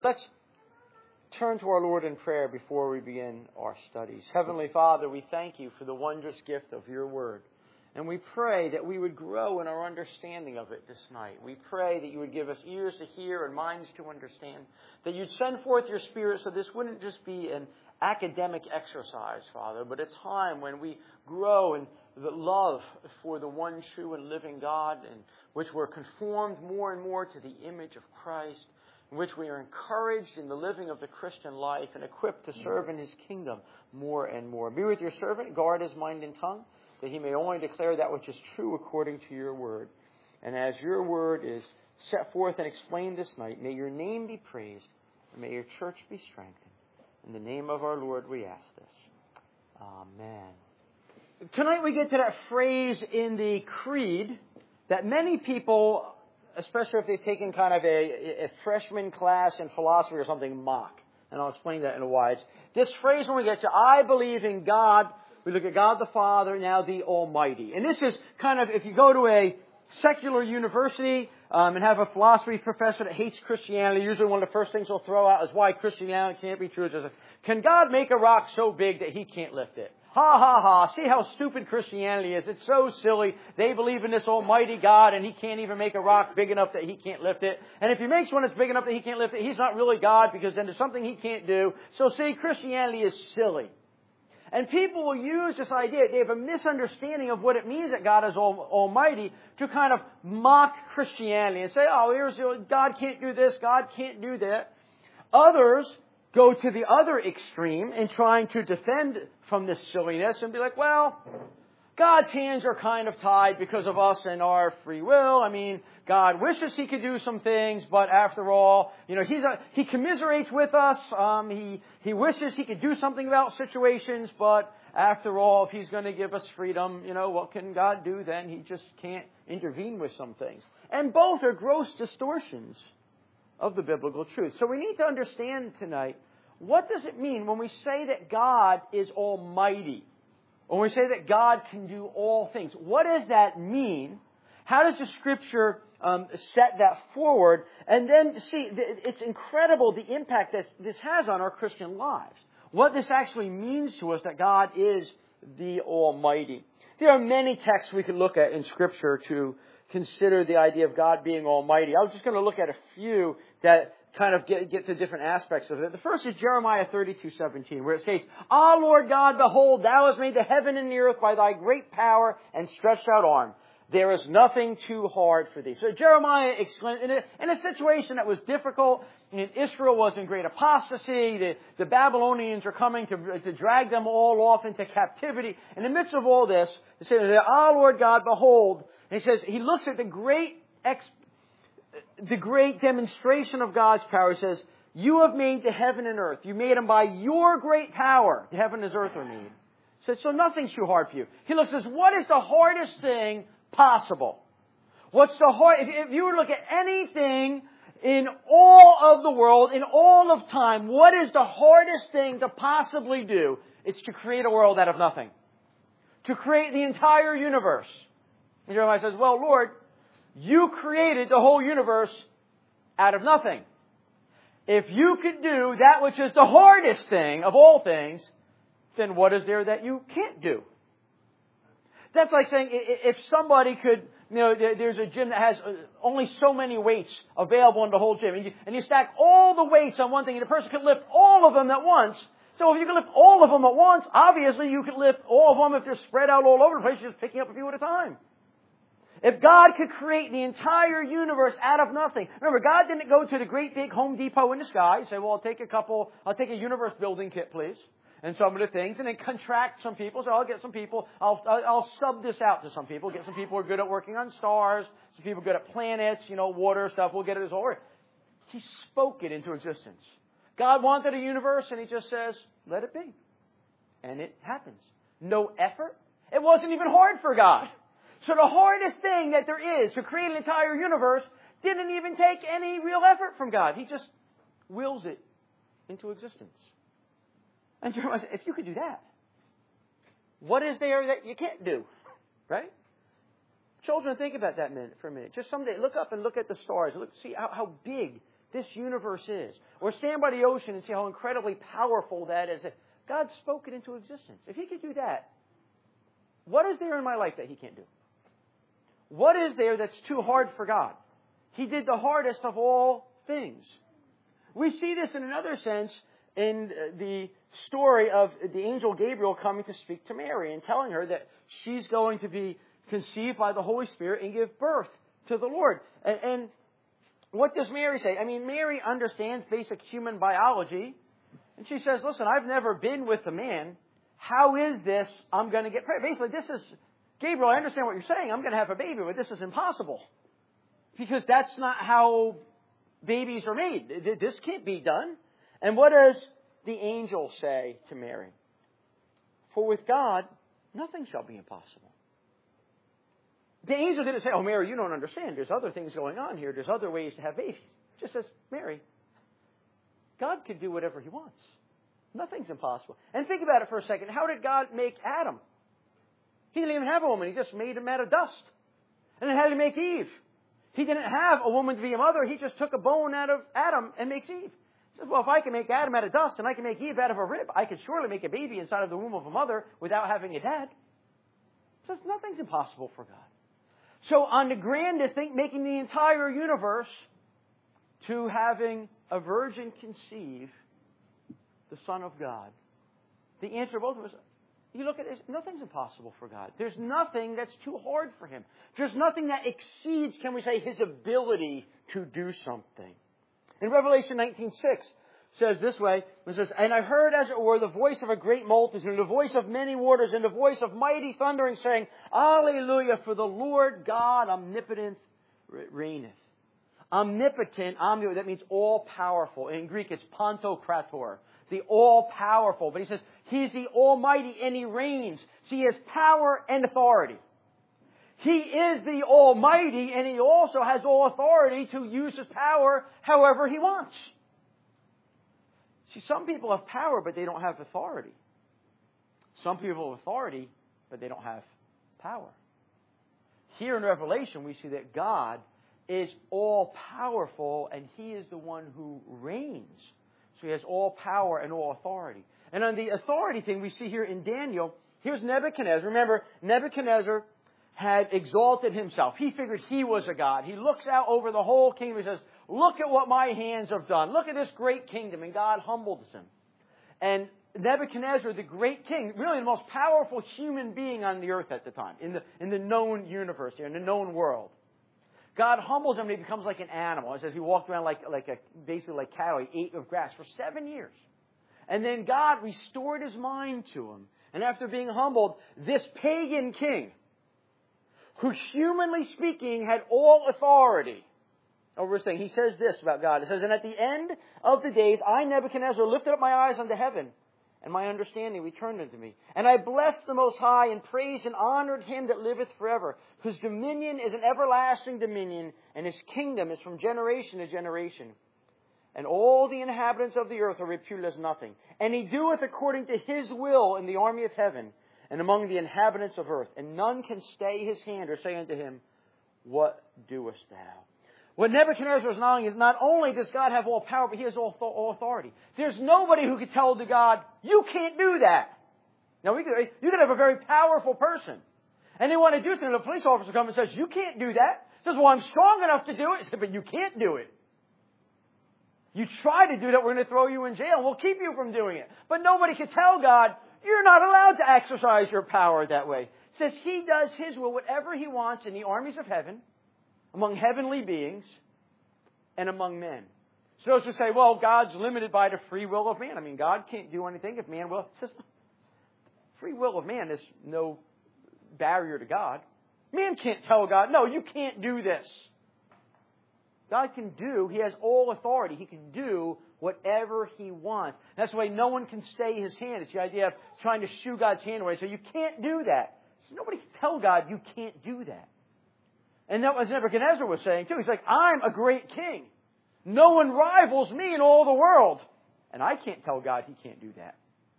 Let's turn to our Lord in prayer before we begin our studies. Heavenly Father, we thank you for the wondrous gift of your word. And we pray that we would grow in our understanding of it this night. We pray that you would give us ears to hear and minds to understand. That you'd send forth your Spirit so this wouldn't just be an academic exercise, Father, but a time when we grow in the love for the one true and living God, in which we're conformed more and more to the image of Christ, in which we are encouraged in the living of the Christian life and equipped to serve in His kingdom more and more. Be with your servant, guard his mind and tongue, that he may only declare that which is true according to your word. And as your word is set forth and explained this night, may your name be praised, and may your church be strengthened. In the name of our Lord we ask this. Amen. Tonight we get to that phrase in the creed that many people, especially if they've taken kind of a freshman class in philosophy or something, mock. And I'll explain that in a while. This phrase when we get to I believe in God, we look at God the Father, now the Almighty. And this is kind of, if you go to a secular university and have a philosophy professor that hates Christianity, usually one of the first things they'll throw out is why Christianity can't be true. It's just, can God make a rock so big that He can't lift it? Ha, ha, ha. See how stupid Christianity is. It's so silly. They believe in this almighty God and He can't even make a rock big enough that He can't lift it. And if He makes one that's big enough that He can't lift it, He's not really God because then there's something He can't do. So see, Christianity is silly. And people will use this idea, they have a misunderstanding of what it means that God is almighty, to kind of mock Christianity and say, God can't do this, God can't do that. Others go to the other extreme in trying to defend from this silliness and be like, well, God's hands are kind of tied because of us and our free will. I mean, God wishes He could do some things, but after all, He commiserates with us. He wishes He could do something about situations, but after all, if He's going to give us freedom, what can God do then? He just can't intervene with some things. And both are gross distortions of the biblical truth. So we need to understand tonight, what does it mean when we say that God is almighty? When we say that God can do all things, what does that mean? How does the Scripture set that forward? And then, see, it's incredible the impact that this has on our Christian lives. What this actually means to us, that God is the Almighty. There are many texts we could look at in Scripture to consider the idea of God being Almighty. I was just going to look at a few that kind of get to different aspects of it. The first is Jeremiah 32:17, where it states, Ah, Lord God, behold, Thou hast made the heaven and the earth by Thy great power and stretched out arm. There is nothing too hard for Thee. So Jeremiah exclaimed, in a situation that was difficult, Israel was in great apostasy, the Babylonians are coming to drag them all off into captivity. In the midst of all this, he says, Ah, Lord God, behold. And he says, he looks at the great demonstration of God's power. He says, You have made the heaven and earth. You made them by Your great power. The heaven and earth are made. He says, so nothing's too hard for You. He looks and says, what is the hardest thing possible? What's the hard? If you were to look at anything in all of the world, in all of time, what is the hardest thing to possibly do? It's to create a world out of nothing. To create the entire universe. And Jeremiah says, well, Lord, You created the whole universe out of nothing. If You could do that which is the hardest thing of all things, then what is there that You can't do? That's like saying if somebody could, there's a gym that has only so many weights available in the whole gym, and you stack all the weights on one thing, and the person could lift all of them at once. So if you can lift all of them at once, obviously you could lift all of them if they're spread out all over the place, you're just picking up a few at a time. If God could create the entire universe out of nothing. Remember, God didn't go to the great big Home Depot in the sky and say, well, I'll take a universe building kit, please. And some of the things, and then contract some people. So I'll get some people, I'll sub this out to some people. Get some people who are good at working on stars. Some people good at planets, water stuff. We'll get it as all right. He spoke it into existence. God wanted a universe, and He just says, let it be. And it happens. No effort. It wasn't even hard for God. So the hardest thing that there is to create an entire universe didn't even take any real effort from God. He just wills it into existence. And Jeremiah said, if You could do that, what is there that You can't do? Right? Children, think about that for a minute. Just someday, look up and look at the stars. See how big this universe is. Or stand by the ocean and see how incredibly powerful that is. God spoke it into existence. If He could do that, what is there in my life that He can't do? What is there that's too hard for God? He did the hardest of all things. We see this in another sense in the story of the angel Gabriel coming to speak to Mary and telling her that she's going to be conceived by the Holy Spirit and give birth to the Lord. And what does Mary say? I mean, Mary understands basic human biology. And she says, listen, I've never been with a man. How is this I'm going to get pregnant? Basically, this is, Gabriel, I understand what you're saying. I'm going to have a baby, but this is impossible. Because that's not how babies are made. This can't be done. And what does the angel say to Mary? For with God, nothing shall be impossible. The angel didn't say, oh, Mary, you don't understand. There's other things going on here. There's other ways to have babies. It just says, Mary, God can do whatever He wants. Nothing's impossible. And think about it for a second. How did God make Adam? He didn't even have a woman. He just made him out of dust. And then how did He make Eve? He didn't have a woman to be a mother. He just took a bone out of Adam and makes Eve. He says, well, if I can make Adam out of dust and I can make Eve out of a rib, I could surely make a baby inside of the womb of a mother without having a dad. He says, nothing's impossible for God. So on the grandest thing, making the entire universe, to having a virgin conceive the Son of God, the answer to both of us, you look at this, nothing's impossible for God. There's nothing that's too hard for Him. There's nothing that exceeds, can we say, His ability to do something. In Revelation 19:6 says this way, it says, and I heard as it were the voice of a great multitude, and the voice of many waters, and the voice of mighty thundering, saying, Alleluia, for the Lord God omnipotent reigneth. Omnipotent, that means all-powerful. In Greek, it's pantokrator, the all-powerful. But he says, He's the Almighty, and He reigns. So He has power and authority. He is the Almighty, and He also has all authority to use His power however He wants. See, some people have power, but they don't have authority. Some people have authority, but they don't have power. Here in Revelation, we see that God is all-powerful, and He is the one who reigns. So He has all power and all authority. And on the authority thing we see here in Daniel, here's Nebuchadnezzar. Remember, Nebuchadnezzar had exalted himself. He figured he was a god. He looks out over the whole kingdom and says, look at what my hands have done. Look at this great kingdom. And God humbles him. And Nebuchadnezzar, the great king, really the most powerful human being on the earth at the time, in the known universe here, in the known world. God humbles him and he becomes like an animal. It says he walked around basically like cattle. He ate of grass for 7 years. And then God restored his mind to him. And after being humbled, this pagan king, who humanly speaking had all authority over his thing, he says this about God. It says, and at the end of the days, I, Nebuchadnezzar, lifted up my eyes unto heaven, and my understanding returned unto me. And I blessed the Most High, and praised and honored Him that liveth forever, whose dominion is an everlasting dominion, and His kingdom is from generation to generation. And all the inhabitants of the earth are reputed as nothing. And He doeth according to His will in the army of heaven, and among the inhabitants of earth. And none can stay His hand, or say unto Him, what doest thou? What Nebuchadnezzar is knowing is not only does God have all power, but He has all authority. There's nobody who could tell to God, you can't do that. Now, you could have a very powerful person, and they want to do something, and the police officer comes and says, you can't do that. Says, well, I'm strong enough to do it. He said, but you can't do it. You try to do that, we're going to throw you in jail. We'll keep you from doing it. But nobody can tell God, you're not allowed to exercise your power that way. It says He does His will, whatever He wants, in the armies of heaven, among heavenly beings, and among men. So those who say, well, God's limited by the free will of man. I mean, God can't do anything if man will. It says, free will of man is no barrier to God. Man can't tell God, no, you can't do this. God can do, He has all authority. He can do whatever He wants. That's the way no one can stay His hand. It's the idea of trying to shoo God's hand away. So you can't do that. So nobody can tell God you can't do that. And that was Nebuchadnezzar was saying too. He's like, I'm a great king. No one rivals me in all the world. And I can't tell God He can't do that.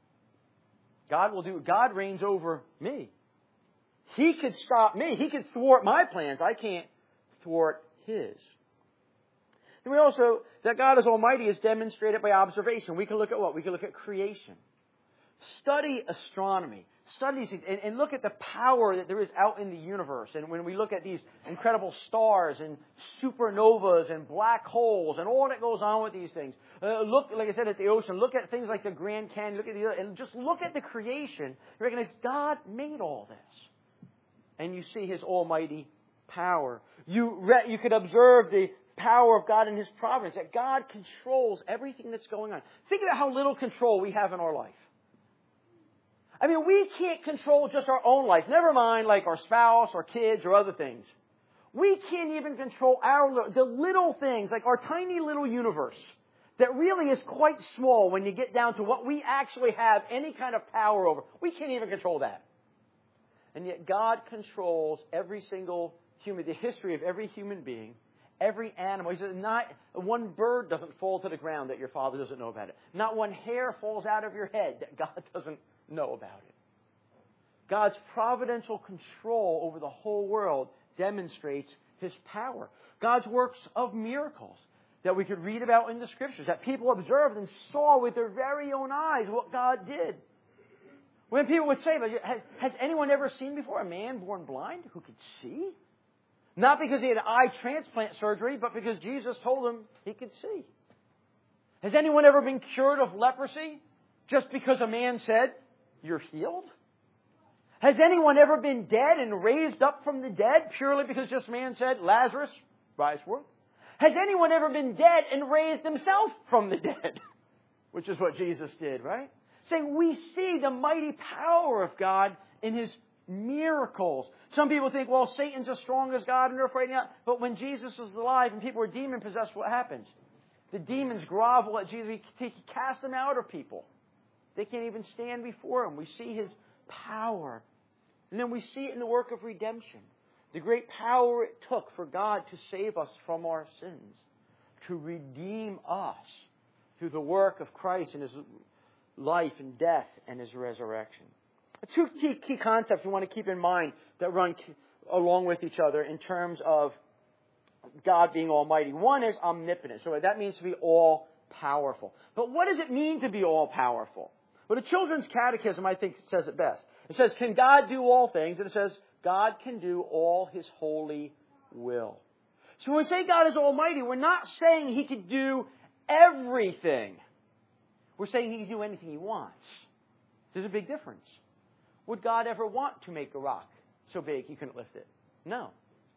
God reigns over me. He could stop me. He could thwart my plans. I can't thwart His. Then we also, that God is almighty is demonstrated by observation. We can look at what? We can look at creation. Study astronomy. Study and look at the power that there is out in the universe. And when we look at these incredible stars and supernovas and black holes and all that goes on with these things. Look, like I said, at the ocean. Look at things like the Grand Canyon. Look at and just look at the creation. You recognize God made all this. And you see His almighty power. You could observe the power of God in His providence, that God controls everything that's going on. Think about how little control we have in our life. I mean, we can't control just our own life. Never mind like our spouse or kids or other things. We can't even control the little things, like our tiny little universe that really is quite small when you get down to what we actually have any kind of power over. We can't even control that. And yet God controls every single human, the history of every human being, every animal. He says not one bird doesn't fall to the ground that your Father doesn't know about it. Not one hair falls out of your head that God doesn't know about it. God's providential control over the whole world demonstrates His power. God's works of miracles that we could read about in the Scriptures, that people observed and saw with their very own eyes what God did. When people would say, has anyone ever seen before a man born blind who could see? Not because he had eye transplant surgery, but because Jesus told him he could see. Has anyone ever been cured of leprosy just because a man said, you're healed? Has anyone ever been dead and raised up from the dead purely because just man said, Lazarus, rise forth? Has anyone ever been dead and raised himself from the dead? Which is what Jesus did, right? Saying we see the mighty power of God in His miracles. Some people think, well, Satan's as strong as God and they're afraid of. But when Jesus was alive and people were demon-possessed, what happens? The demons grovel at Jesus. He cast them out of people. They can't even stand before Him. We see His power. And then we see it in the work of redemption. The great power it took for God to save us from our sins. To redeem us through the work of Christ and His life and death and His resurrection. Two key concepts we want to keep in mind that run along with each other in terms of God being almighty. One is omnipotence. So that means to be all-powerful. But what does it mean to be all-powerful? Well, the Children's Catechism, I think, says it best. It says, can God do all things? And it says, God can do all His holy will. So when we say God is almighty, we're not saying He can do everything. We're saying He can do anything He wants. There's a big difference. Would God ever want to make a rock so big He couldn't lift it? No.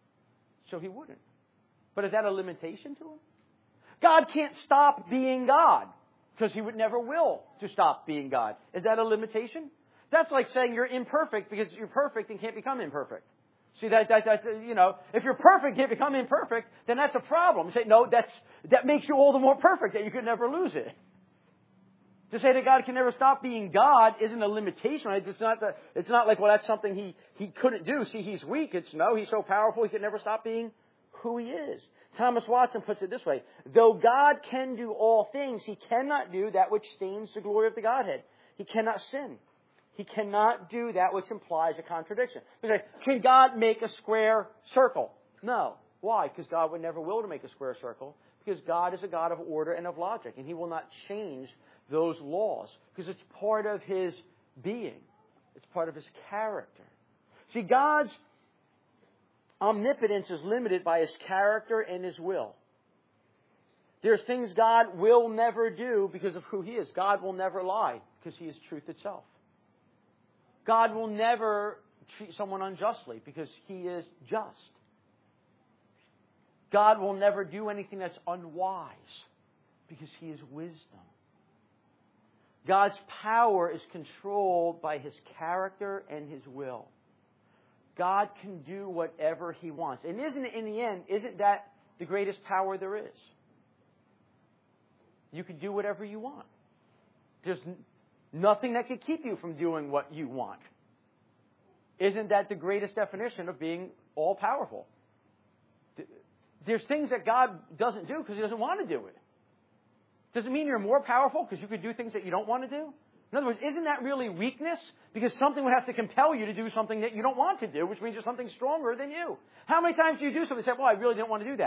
So He wouldn't. But is that a limitation to Him? God can't stop being God because He would never will to stop being God. Is that a limitation? That's like saying you're imperfect because you're perfect and can't become imperfect. See, that if you're perfect and can't become imperfect, then that's a problem. You say, no, that makes you all the more perfect that you could never lose it. To say that God can never stop being God isn't a limitation. Right? It's not like, well, that's something He couldn't do. See, He's weak. It's no, He's so powerful He can never stop being who He is. Thomas Watson puts it this way. Though God can do all things, He cannot do that which stains the glory of the Godhead. He cannot sin. He cannot do that which implies a contradiction. You say, can God make a square circle? No. Why? Because God would never will to make a square circle. Because God is a God of order and of logic. And He will not change those laws. Because it's part of His being. It's part of His character. See, God's omnipotence is limited by His character and His will. There's things God will never do because of who He is. God will never lie because He is truth itself. God will never treat someone unjustly because He is just. God will never do anything that's unwise because He is wisdom. God's power is controlled by His character and His will. God can do whatever He wants. And isn't that the greatest power there is? You can do whatever you want. There's nothing that can keep you from doing what you want. Isn't that the greatest definition of being all-powerful? There's things that God doesn't do because He doesn't want to do it. Does it mean you're more powerful because you could do things that you don't want to do? In other words, isn't that really weakness? Because something would have to compel you to do something that you don't want to do, which means there's something stronger than you. How many times do you do something and say, well, I really didn't want to do that?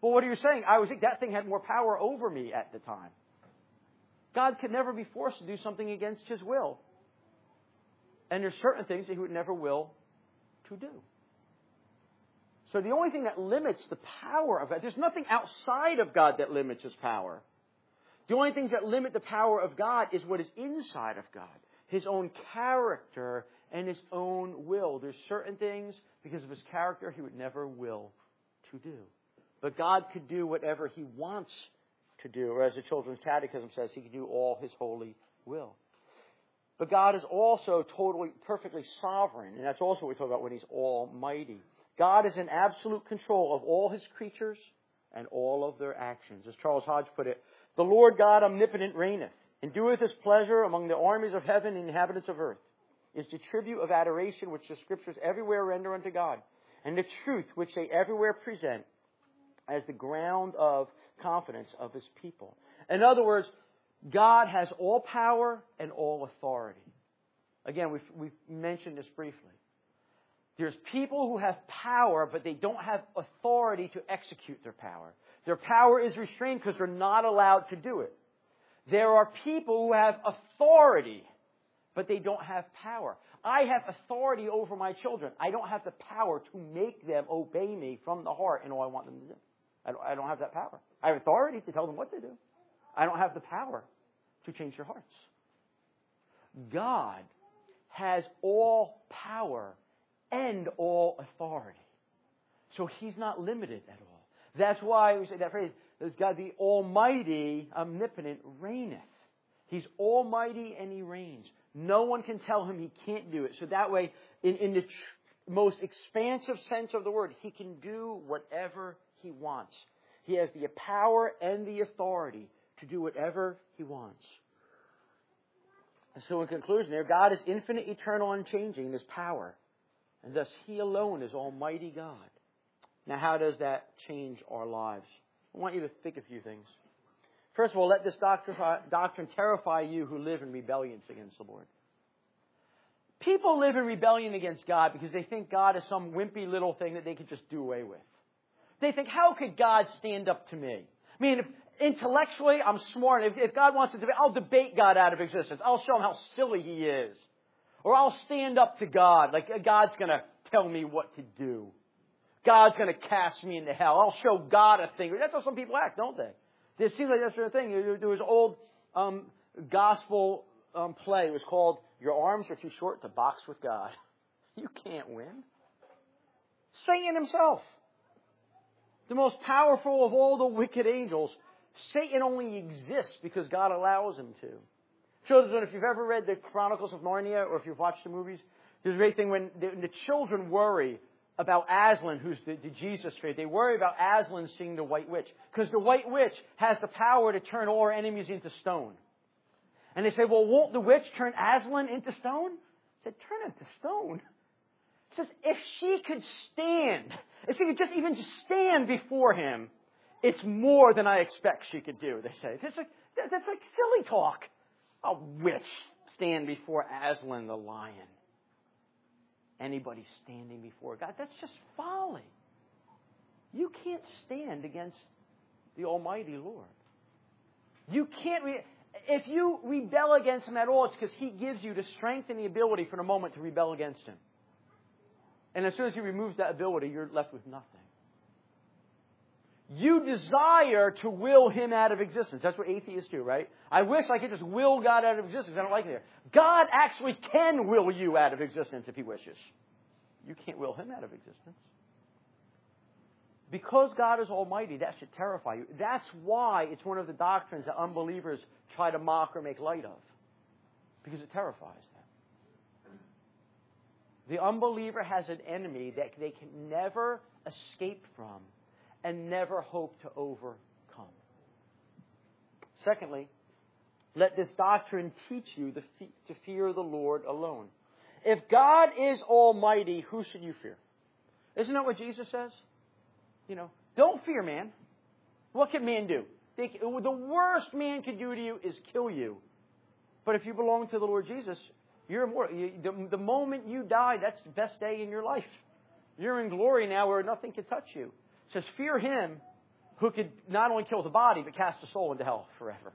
Well, what are you saying? I was thinking that thing had more power over me at the time. God could never be forced to do something against His will. And there's certain things that He would never will to do. So the only thing that limits the power of God, there's nothing outside of God that limits His power. The only things that limit the power of God is what is inside of God. His own character and His own will. There's certain things, because of His character, He would never will to do. But God could do whatever He wants to do. Or as the Children's Catechism says, He can do all His holy will. But God is also totally, perfectly sovereign. And that's also what we talk about when He's almighty. God is in absolute control of all His creatures and all of their actions. As Charles Hodge put it, the Lord God omnipotent reigneth, and doeth His pleasure among the armies of heaven and inhabitants of earth, is the tribute of adoration which the Scriptures everywhere render unto God, and the truth which they everywhere present as the ground of confidence of His people. In other words, God has all power and all authority. Again, we've mentioned this briefly. There's people who have power, but they don't have authority to execute their power. Their power is restrained because they're not allowed to do it. There are people who have authority, but they don't have power. I have authority over my children. I don't have the power to make them obey me from the heart in all I want them to do. I don't have that power. I have authority to tell them what to do. I don't have the power to change their hearts. God has all power and all authority. So He's not limited at all. That's why we say that phrase, there's God the Almighty, omnipotent, reigneth. He's almighty and He reigns. No one can tell Him He can't do it. So that way, in the most expansive sense of the word, He can do whatever He wants. He has the power and the authority to do whatever He wants. And so in conclusion there, God is infinite, eternal, unchanging in His power. And thus He alone is Almighty God. Now how does that change our lives? I want you to think a few things. First of all, let this doctrine terrify you who live in rebellion against the Lord. People live in rebellion against God because they think God is some wimpy little thing that they can just do away with. They think, how could God stand up to me? I mean, if intellectually I'm smart, if God wants to debate, I'll debate God out of existence. I'll show Him how silly He is. Or I'll stand up to God, like God's going to tell me what to do. God's going to cast me into hell. I'll show God a thing. That's how some people act, don't they? It seems like that sort of thing. There was an old gospel play. It was called Your Arms Are Too Short to Box with God. You can't win. Satan himself, the most powerful of all the wicked angels, Satan only exists because God allows him to. Children, if you've ever read the Chronicles of Narnia or if you've watched the movies, there's a great thing when the children worry about Aslan, who's the Jesus figure. They worry about Aslan seeing the White Witch because the White Witch has the power to turn all our enemies into stone. And they say, well, won't the witch turn Aslan into stone? I said, turn into stone? It says, if she could stand, if she could just even stand before him, it's more than I expect she could do, they say. That's like silly talk. A witch stand before Aslan the lion. Anybody standing before God, that's just folly. You can't stand against the Almighty Lord. You can't. If you rebel against Him at all, it's because He gives you the strength and the ability for the moment to rebel against Him. And as soon as He removes that ability, you're left with nothing. You desire to will Him out of existence. That's what atheists do, right? I wish I could just will God out of existence. I don't like it. God actually can will you out of existence if He wishes. You can't will Him out of existence. Because God is almighty, that should terrify you. That's why it's one of the doctrines that unbelievers try to mock or make light of. Because it terrifies them. The unbeliever has an enemy that they can never escape from and never hope to overcome. Secondly, let this doctrine teach you to fear the Lord alone. If God is almighty, who should you fear? Isn't that what Jesus says? Don't fear man. What can man do? The worst man can do to you is kill you. But if you belong to the Lord Jesus, you're immortal. The moment you die, that's the best day in your life. You're in glory now where nothing can touch you. It says, fear Him who could not only kill the body, but cast the soul into hell forever.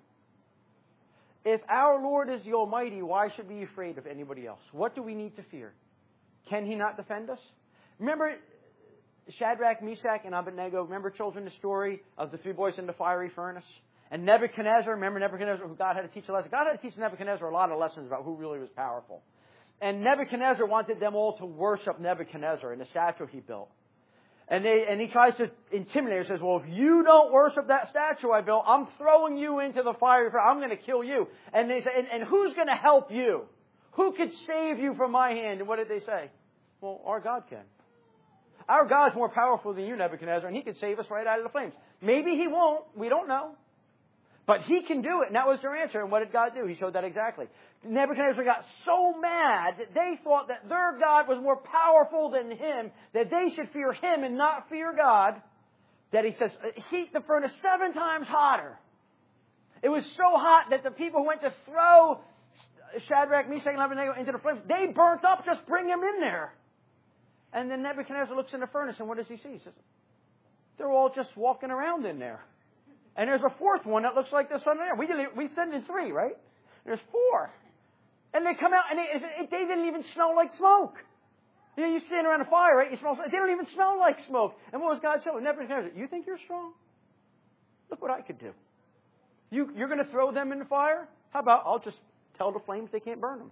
If our Lord is the Almighty, why should we be afraid of anybody else? What do we need to fear? Can He not defend us? Remember Shadrach, Meshach, and Abednego? Remember, children, the story of the three boys in the fiery furnace? And Nebuchadnezzar, remember Nebuchadnezzar, who God had to teach a lesson? God had to teach Nebuchadnezzar a lot of lessons about who really was powerful. And Nebuchadnezzar wanted them all to worship Nebuchadnezzar in the statue he built. And he tries to intimidate. He says, well, if you don't worship that statue I built, I'm throwing you into the fire. I'm going to kill you. And they say, and who's going to help you? Who could save you from my hand? And what did they say? Well, our God can. Our God's more powerful than you, Nebuchadnezzar, and He could save us right out of the flames. Maybe He won't. We don't know. But He can do it. And that was their answer. And what did God do? He showed that exactly. Nebuchadnezzar got so mad that they thought that their God was more powerful than him, that they should fear him and not fear God, that he says, heat the furnace 7 times hotter. It was so hot that the people who went to throw Shadrach, Meshach, and Abednego into the flames, they burnt up. Just bring them in there. And then Nebuchadnezzar looks in the furnace, and what does he see? He says, they're all just walking around in there. And there's a 4th one that looks like this one there. We send in 3, right? There's 4. And they come out, and they didn't even smell like smoke. You know, you stand around a fire, right? You smell. They don't even smell like smoke. And what was God telling Nebuchadnezzar? You think you're strong? Look what I could do. You're going to throw them in the fire? How about I'll just tell the flames they can't burn them?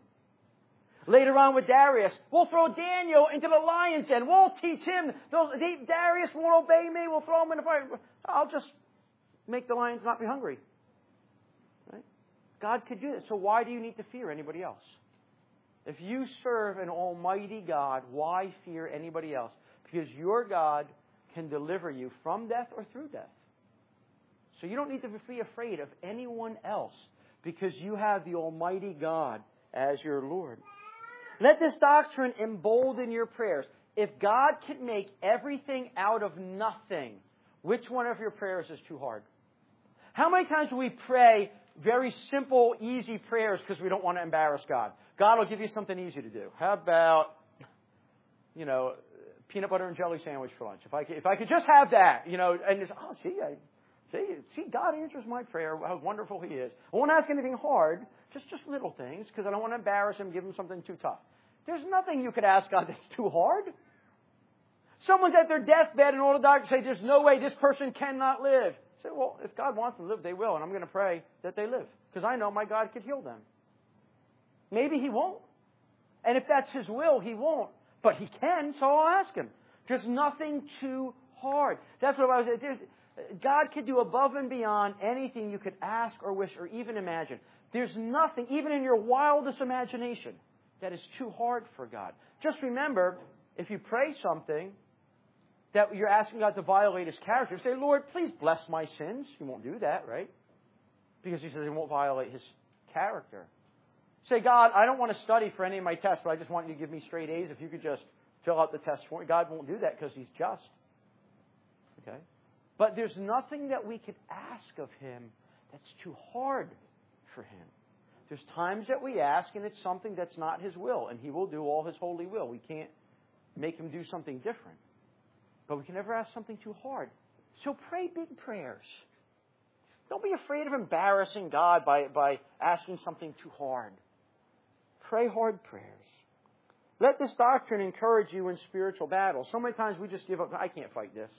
Later on with Darius, we'll throw Daniel into the lion's den. We'll teach him. Darius won't obey me. We'll throw him in the fire. I'll just make the lions not be hungry. Right? God could do this. So why do you need to fear anybody else? If you serve an almighty God, why fear anybody else? Because your God can deliver you from death or through death. So you don't need to be afraid of anyone else because you have the almighty God as your Lord. Let this doctrine embolden your prayers. If God can make everything out of nothing, which one of your prayers is too hard? How many times do we pray very simple, easy prayers because we don't want to embarrass God? God will give you something easy to do. How about, peanut butter and jelly sandwich for lunch? If I could just have that, and it's, see, God answers my prayer. How wonderful He is. I won't ask anything hard, just little things, because I don't want to embarrass Him, give Him something too tough. There's nothing you could ask God that's too hard. Someone's at their deathbed and all the doctors say, there's no way this person cannot live. Say, well, if God wants them to live, they will, and I'm going to pray that they live, because I know my God could heal them. Maybe He won't. And if that's His will, He won't. But He can, so I'll ask Him. There's nothing too hard. That's what I was saying. God could do above and beyond anything you could ask or wish or even imagine. There's nothing, even in your wildest imagination, that is too hard for God. Just remember, if you pray something that you're asking God to violate His character, say, Lord, please bless my sins. He won't do that, right? Because He says He won't violate His character. Say, God, I don't want to study for any of my tests, but I just want you to give me straight A's. If you could just fill out the test for me. God won't do that because He's just. Okay? But there's nothing that we could ask of Him that's too hard for Him. There's times that we ask and it's something that's not His will, and He will do all His holy will. We can't make Him do something different. But we can never ask something too hard. So pray big prayers. Don't be afraid of embarrassing God by asking something too hard. Pray hard prayers. Let this doctrine encourage you in spiritual battle. So many times we just give up. I can't fight this.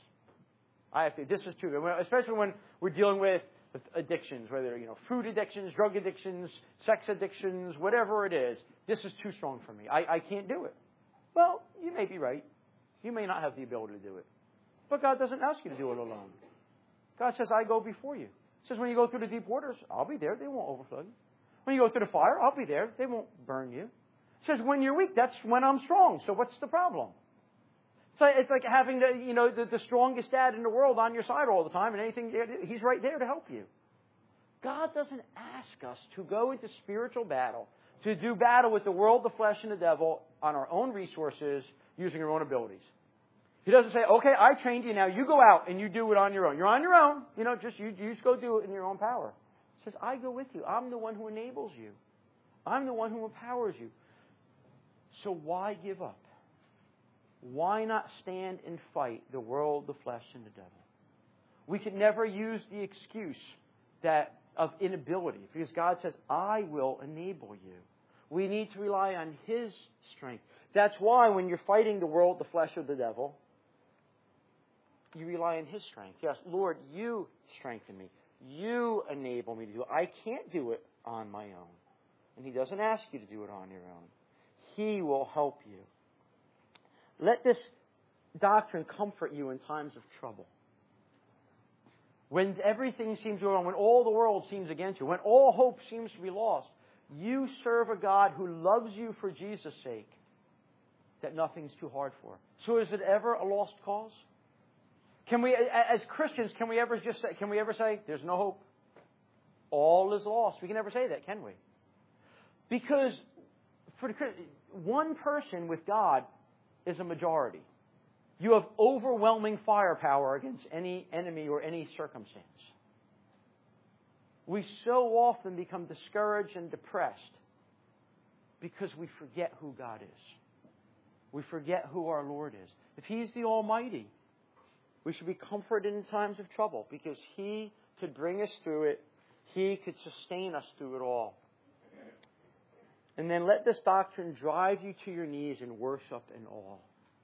This is too good. Especially when we're dealing with addictions, whether food addictions, drug addictions, sex addictions, whatever it is. This is too strong for me. I can't do it. Well, you may be right. You may not have the ability to do it. But God doesn't ask you to do it alone. God says, I go before you. He says, when you go through the deep waters, I'll be there. They won't overflow you. When you go through the fire, I'll be there. They won't burn you. He says, when you're weak, that's when I'm strong. So what's the problem? It's like having the strongest dad in the world on your side all the time, and He's right there to help you. God doesn't ask us to go into spiritual battle, to do battle with the world, the flesh, and the devil on our own resources, using our own abilities. He doesn't say, okay, I trained you, now you go out and you do it on your own. You're on your own. You just go do it in your own power. He says, I go with you. I'm the one who enables you. I'm the one who empowers you. So why give up? Why not stand and fight the world, the flesh, and the devil? We can never use the excuse of inability, because God says, I will enable you. We need to rely on His strength. That's why when you're fighting the world, the flesh, or the devil, you rely on His strength. Yes, Lord, you strengthen me. You enable me to do it. I can't do it on my own. And He doesn't ask you to do it on your own. He will help you. Let this doctrine comfort you in times of trouble. When everything seems to go wrong, when all the world seems against you, when all hope seems to be lost, you serve a God who loves you for Jesus' sake, that nothing's too hard for. So is it ever a lost cause? Can we, as Christians, can we ever say, there's no hope? All is lost. We can never say that, can we? Because for one person with God is a majority. You have overwhelming firepower against any enemy or any circumstance. We so often become discouraged and depressed because we forget who God is. We forget who our Lord is. If He's the Almighty, we should be comforted in times of trouble because He could bring us through it. He could sustain us through it all. And then let this doctrine drive you to your knees in worship and awe.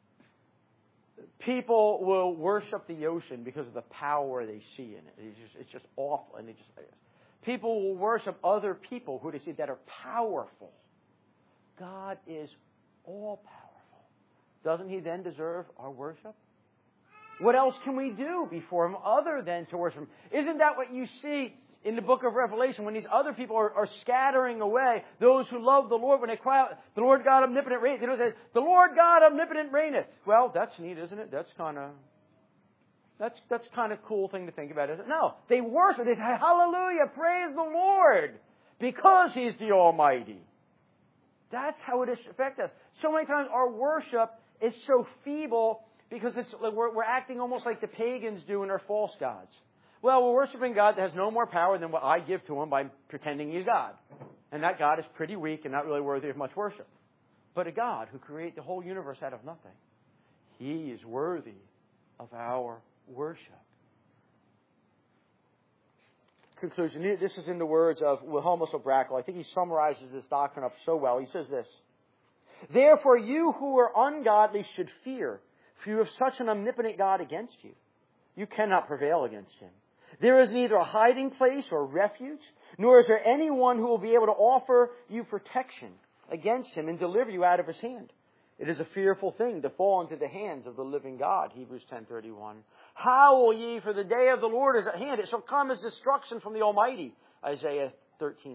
People will worship the ocean because of the power they see in it. It's just awful. And people will worship other people who they see that are powerful. God is all powerful. Doesn't He then deserve our worship? What else can we do before Him other than to worship Him? Isn't that what you see in the book of Revelation when these other people are scattering away? Those who love the Lord, when they cry out, the Lord God omnipotent reigneth. They don't say, the Lord God omnipotent reigneth. Well, that's neat, isn't it? That's kind of cool thing to think about, isn't it? No, they worship. They say, hallelujah, praise the Lord, because He's the Almighty. That's how it affects us. So many times our worship is so feeble because we're acting almost like the pagans do in their false gods. Well, we're worshiping God that has no more power than what I give to Him by pretending He's God. And that God is pretty weak and not really worthy of much worship. But a God who created the whole universe out of nothing, He is worthy of our worship. Conclusion. This is in the words of Wilhelmus O'Brackle. I think he summarizes this doctrine up so well. He says this: Therefore you who are ungodly should fear, for you have such an omnipotent God against you. You cannot prevail against Him. There is neither a hiding place or refuge, nor is there anyone who will be able to offer you protection against Him and deliver you out of His hand. It is a fearful thing to fall into the hands of the living God, Hebrews 10:31. Howl ye, for the day of the Lord is at hand. It shall come as destruction from the Almighty, Isaiah 13:6.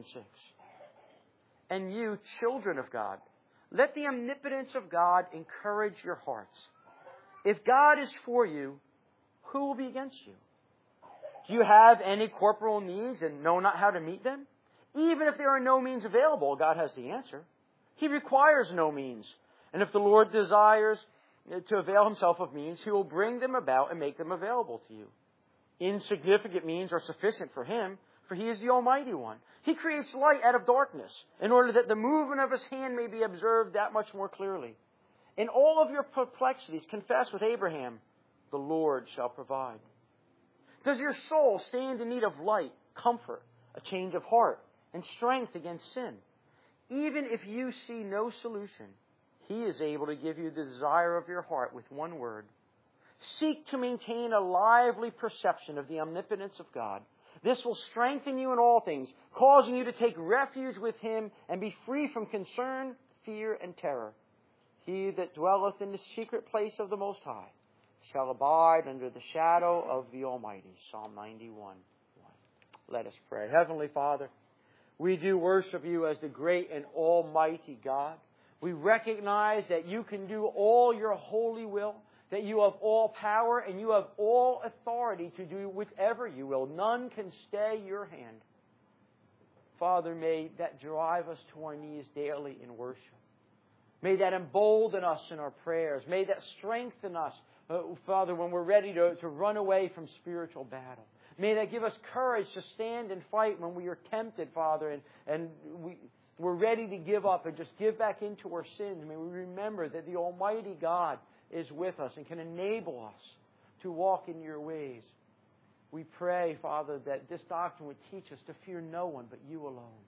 And you, children of God, let the omnipotence of God encourage your hearts. If God is for you, who will be against you? Do you have any corporal needs and know not how to meet them? Even if there are no means available, God has the answer. He requires no means. And if the Lord desires to avail Himself of means, He will bring them about and make them available to you. Insignificant means are sufficient for Him, for He is the Almighty One. He creates light out of darkness in order that the movement of His hand may be observed that much more clearly. In all of your perplexities, confess with Abraham, the Lord shall provide. Does your soul stand in need of light, comfort, a change of heart, and strength against sin? Even if you see no solution, He is able to give you the desire of your heart with one word. Seek to maintain a lively perception of the omnipotence of God. This will strengthen you in all things, causing you to take refuge with Him and be free from concern, fear, and terror. He that dwelleth in the secret place of the Most High shall abide under the shadow of the Almighty. Psalm 91:1. Let us pray. Heavenly Father, we do worship You as the great and almighty God. We recognize that You can do all Your holy will, that You have all power and You have all authority to do whichever You will. None can stay Your hand. Father, may that drive us to our knees daily in worship. May that embolden us in our prayers. May that strengthen us, Father, when we're ready to run away from spiritual battle. May that give us courage to stand and fight when we are tempted, Father, and we're ready to give up and just give back into our sins. May we remember that the Almighty God is with us and can enable us to walk in Your ways. We pray, Father, that this doctrine would teach us to fear no one but you alone.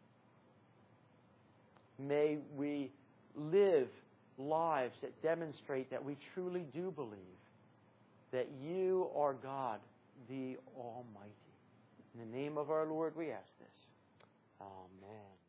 May we live lives that demonstrate that we truly do believe that you are God, the Almighty. In the name of our Lord we ask this. Amen.